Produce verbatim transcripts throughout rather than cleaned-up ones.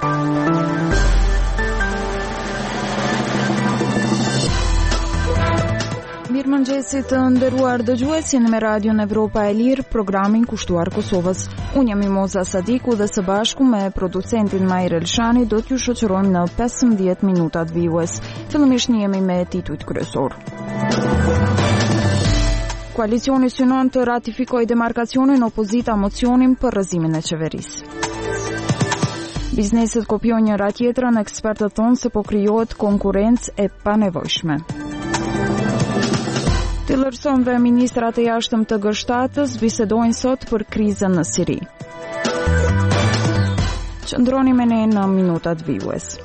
Mirëmëngjesit të nderuar dëgjues, jeni me Radion Evropa e Lirë, programin kushtuar Kosovës. Unë jam Mimoza Sadiku dhe së bashku me producentin Majr Elshani do t'ju shoqërojmë në pesëmbëdhjetë minutat vijues. Fillimisht ne jemi me titujt kryesor. Koalicioni synon të ratifikojë demarkacionin, opozita mocionin për rrëzimin e qeverisë. Bizneset kopjojnë njëra tjetrën, ekspertët thonë se po krijohet konkurrencë e panevojshme. Tillerson dhe ministrat e jashtëm të G shtatës bisedojnë sot për krizën në Siri. Qëndroni me ne në minutat vijues.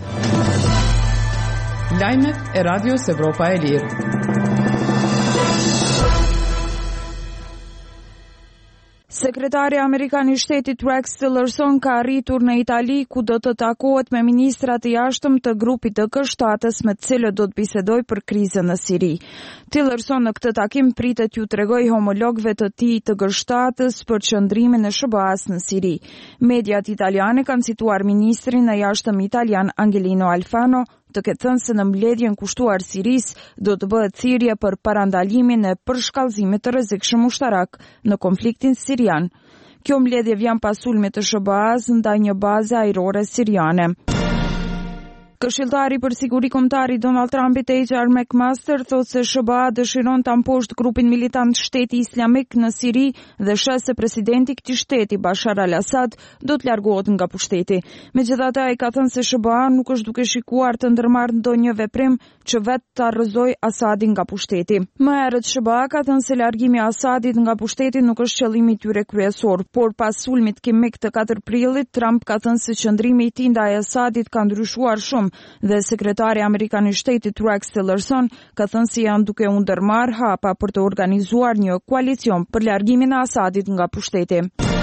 Lajmet e Radios Evropa e Lirë. Sekretari Amerikan I Shtetit Rex Tillerson ka arritur në Itali ku do të takohet me ministrat e jashtëm të grupit të G shtatës me të cilët do të bisedojë për krizën në Siri. Tillerson në këtë takim pritet ju tregoj homologëve të tij të G shtatës për qëndrimin e S B A-s në Siri. Mediat italiane kanë cituar ministrin e jashtëm italian Angelino Alfano të ketë thënë se në mbledhjen kushtuar Siris do të bëhet thirrje për parandalimin e përshkallëzimit të rrezikshëm ushtarak në konfliktin sirian. Kjo mbledhje vjen pas sulmit të S B A-s ndaj një baze ajrore siriane. Këshilltari për siguri kombëtar I Donald Trumpit H R McMaster thotë se S B A dëshiron ta mposhtë grupin militant Shteti Islamik në Siri dhe sheh se presidenti I këtij shteti Bashar al-Assad do të largohet nga pushteti. Megjithatë, ai ka thënë se S B A nuk është duke shikuar të ndërmarrë ndonjë veprim që vetë ta rrëzojë Assadin nga pushteti. Më herët S B A ka thënë se largimi I Assadit nga pushteti nuk është qëllimi I tyre kryesor, por pas sulmit kimik të katër prillit, Trump ka thënë se qëndrimi I tij ndaj Assadit ka ndryshuar shumë dhe sekretari Amerikan I Shtetit Rex Tillerson ka thënë se janë duke u ndërmarrë hapa për të organizuar një koalicion për largimin e Assadit nga pushteti.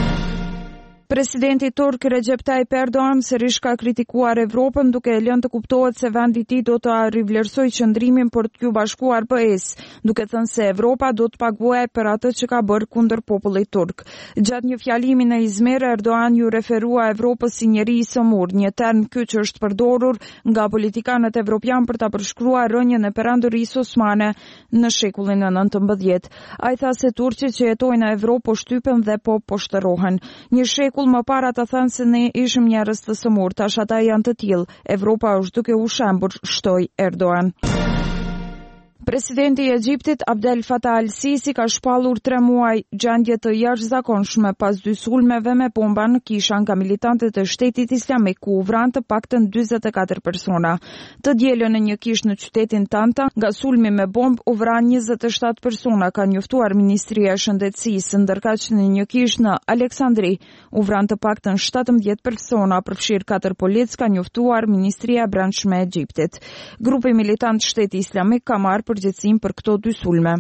Presidenti turk Recep Tayyip Erdogan sërish ka kritikuar Evropën duke e lënë të kuptohet se vendi I tij do të rivlerësojë qëndrimin për të bashkuar B E S, duke thënë se Evropa do të paguajë për atë që ka bërë kundër popullit turk. Gjatë një fjalimi në Izmir, Erdogan ju referua Evropës si njeri I sëmur, një term ky që është përdorur nga politikanët evropian për ta përshkruar rënien e perandorisë osmane në shekullin e nëntëmbëdhjetë. Ai tha se turqit që jetojnë në Evropë po shtypen dhe po po shtërrohen. Një shekull më para ta thënë se ne ishim njerëz të sëmur, tash ata janë të tillë. Evropa është duke u shembur, shtoi Erdogan. Presidenti I Egjiptit Abdel Fattah al-Sisi ka shpallur tre muaj gjendje të jashtëzakonshme pas dy sulmeve me bomba në kisha nga militantët e Shtetit Islamik ku u vranë të paktën dyzet e katër persona. Të dielën në një kishë në qytetin Tanta, nga sulmi me bombë u vranë njëzet e shtatë persona, ka njoftuar Ministria e Shëndetësisë, ndërkaq në një kishë në Aleksandri u vranë të paktën shtatëmbëdhjetë persona, përfshirë katër polic, ka njoftuar Ministria e Brendshme e Egjiptit. Grupi militant Shteti Islamik ka marrë përgjegjësinë për këto dy sulme.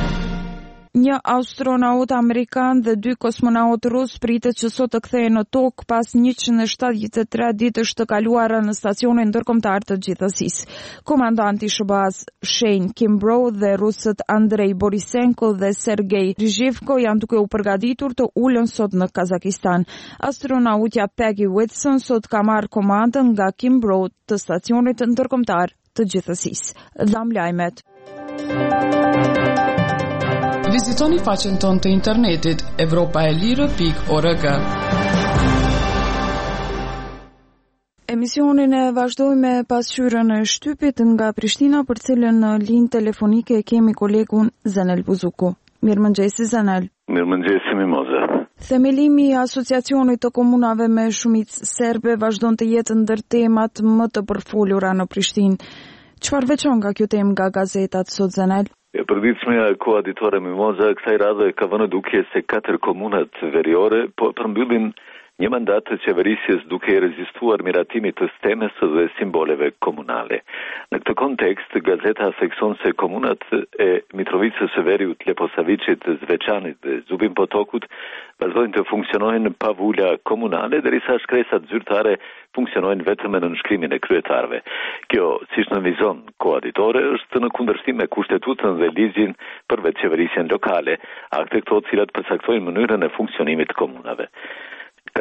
Një astronaut amerikan dhe dy kosmonautë rus pritet që sot të kthehen në tokë pas njëqind e shtatëdhjetë e tre ditësh të kaluara në stacionin ndërkombëtar të gjithësisë. Komandanti I S B A-s Shane Kimbrough dhe rusët Andrei Borisenko dhe Sergei Rizhivko janë duke u përgatitur të ulën sot në Kazakistan. Astronautja Peggy Whitson sot ka marrë komandën nga Kimbrough të stacionit ndërkombëtar të gjithësisë. Dham lajmet. Vizitoni faqen tonë të internetit evropaelire pikë org. Emisionin e vazhdoj me pasqyrën e shtypit nga Prishtina, për cilën në linjë telefonike kemi kolegun Zenel Buzuku. Mirëmëngjesi Zenel. Mirëmëngjesi Mimoza. Themelimi I Asociacionit të Komunave me Shumicë Serbe vazhdon të jetë ndër temat më të përfolura në Prishtinë. Çfarë veçon nga kjo temë nga gazetat sot Zenel? E përditshmja e koaditore Mimoza kësaj radhe ka vënë duke se katër komunat veriore po përmbyllin një mandat të qeverisjes duke rezistuar miratimit të stemes dhe simboleve komunale. Në këtë kontekst, gazeta thekson se komunat e Mitrovicës së Veriut, Leposavicit, Zveçanit dhe Zubin Potokut vazhdojnë të funksionojnë pa vula komunale, derisa shkresat zyrtare funksionojnë vetëm në nënshkrimin e kryetarëve. Kjo, siç nënvizon koaditore, është në kundërshtim me kushtetutën dhe ligjin për vetëqeverisjen lokale, akte këto të cilat përcaktojnë mënyrën e funksionimit të komunave. Ka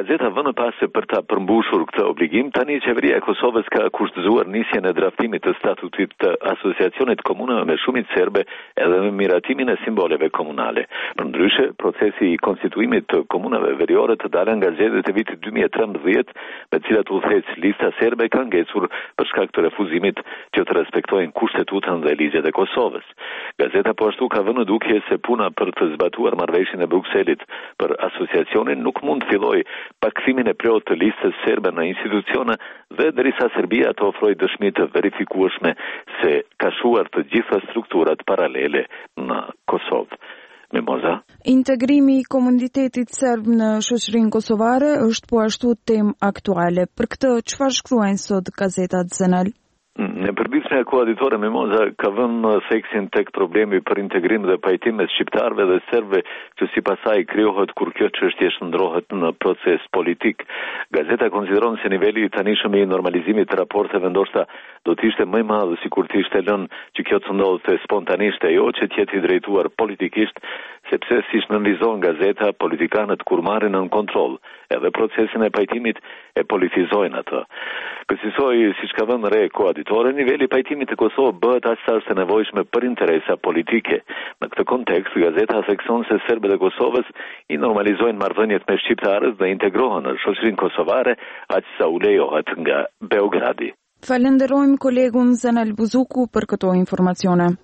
gazeta vënë pas se për ta përmbushur këtë obligim, tani qeveria e Kosovës ka kushtëzuar nisjen e draftimit të statutit të asociacionit komunave me shumicë serbe edhe me miratimin e simboleve komunale. Përndryshe, procesi i konstituimit të komunave veriore të dalën nga zgjedhjet e vitit dy mijë e trembëdhjetë, me të cilat udhëhec lista serbe ka ngecur për shkak të refuzimit që të respektojnë kushtetutën dhe ligjet e Kosovës. Gazeta po ashtu ka vënë dukje se puna për të zbatuar marrëveshjen e Brukselit për asociacionin nuk mund të fillojë pa kthimin e plotë të listës serbe në institucione dhe derisa Serbia të ofrojë dëshmi të verifikueshme se ka shuar të gjitha strukturat paralele në Kosovë. Mimoza. Integrimi i komunitetit serb në shoqërinë kosovare është po ashtu temë aktuale. Për këtë çfarë shkruajnë sot gazetat Zenel? Në përditshme e koaditore Mimoza ka vënë theksin tek problemi për integrim dhe pajtim mes shqiptarëve dhe serbëve që sipas saj krijohet kur kjo çështje shndrohet në proces politik. Gazeta konsideron se niveli i tanishëm i normalizimit të raporteve ndoshta do të ishte më i madh sikur të ishte lënë që kjo të ndodhte spontanisht e jo që të jetë i drejtuar politikisht, sepse siç nënvizon gazeta, politikanët kur marrin në kontroll edhe procesin e pajtimit e politizojnë atë. Kësaj siç ka vënë re koaditore, niveli i pajtimit të Kosovës bëhet aq sa është e nevojshme për interesa politike. Në këtë kontekst, gazeta thekson se serbët e Kosovës i normalizojnë marrëdhëniet me shqiptarët dhe integrohen në shoqërinë kosovare aq sa u lejohet nga Beogradi. Falenderojmë kolegun Zenel Buzuku për këto informacione.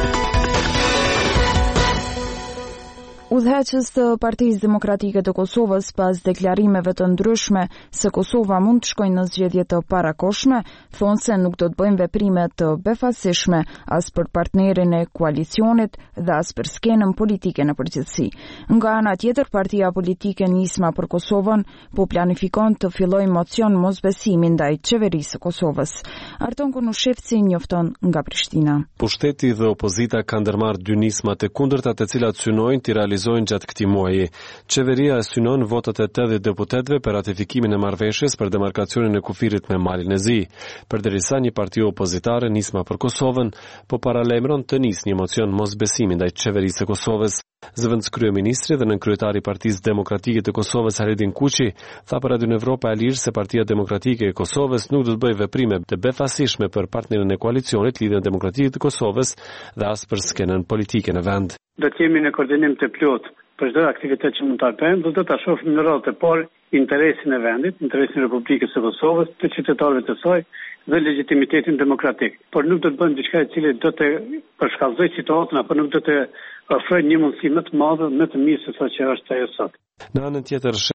Udhëheqës të Partisë Demokratike të Kosovës pas deklarimeve të ndryshme se Kosova mund të shkojë në zgjedhje të parakohshme, thonë se nuk do të bëjnë veprime të befasishme as për partnerin e koalicionit dhe as për skenën politike në përgjithësi. Nga ana tjetër, partia politike Nisma për Kosovën po planifikon të fillojë mocion mosbesimi ndaj qeverisë së Kosovës. Arton Kunushevci njofton nga Prishtina. Pushteti dhe opozita kanë ndërmarrë dy nisma të kundërta të cilat synojnë të realizojnë gjatë këtij muaji. Qeveria e synon votat e tetëdhjetë deputetëve për ratifikimin e marrëveshjes për demarkacionin e kufirit me Malin e Zi. Përderisa një parti opozitare, Nisma për Kosovën, po paralajmëron të nisë një mocion mosbesimi ndaj qeverisë së Kosovës. Zëvendës kryeministri dhe nënkryetari i Partisë Demokratike të Kosovës Haredin Kuçi tha për Radio Evropa e Lirë se Partia Demokratike e Kosovës nuk do të bëjë veprime të befasishme për partnerin e koalicionit Lidhjen Demokratike të Kosovës dhe as për skenën politike në vend. Do të jemi në koordinim të plotë për çdo aktivitet që mund ta bëjmë, do ta shohim në rrotë të parë interesin e vendit, interesin e Republikës së Kosovës, të qytetarëve të saj dhe legitimitetin demokratik. Por nuk do të bëjmë diçka e cila do të përshkallëzojë situatën apo nuk do të ofrojë një mundësi më të madhe, më të mirë se sa që është ajo sot. Në anën tjetër,